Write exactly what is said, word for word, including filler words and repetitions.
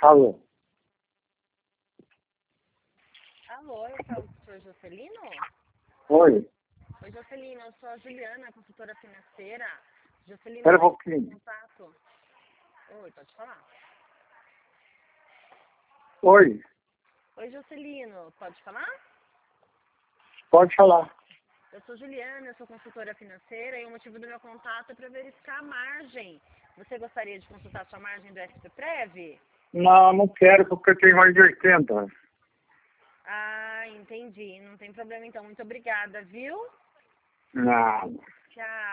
Alô? Alô, eu falo com o senhor Jocelino? Oi? Oi, Jocelino, eu sou a Juliana, consultora financeira. Jocelino, Espera um vai ter pouquinho. contato. Oi, pode falar. Oi? Oi, Jocelino, pode falar? Pode falar. Eu sou Juliana, eu sou consultora financeira e o motivo do meu contato é para verificar a margem. Você gostaria de consultar sua margem do S P Prev? Não, não quero porque eu tenho mais de oitenta. Ah, entendi. Não tem problema então. Muito obrigada, viu? Não. Tchau.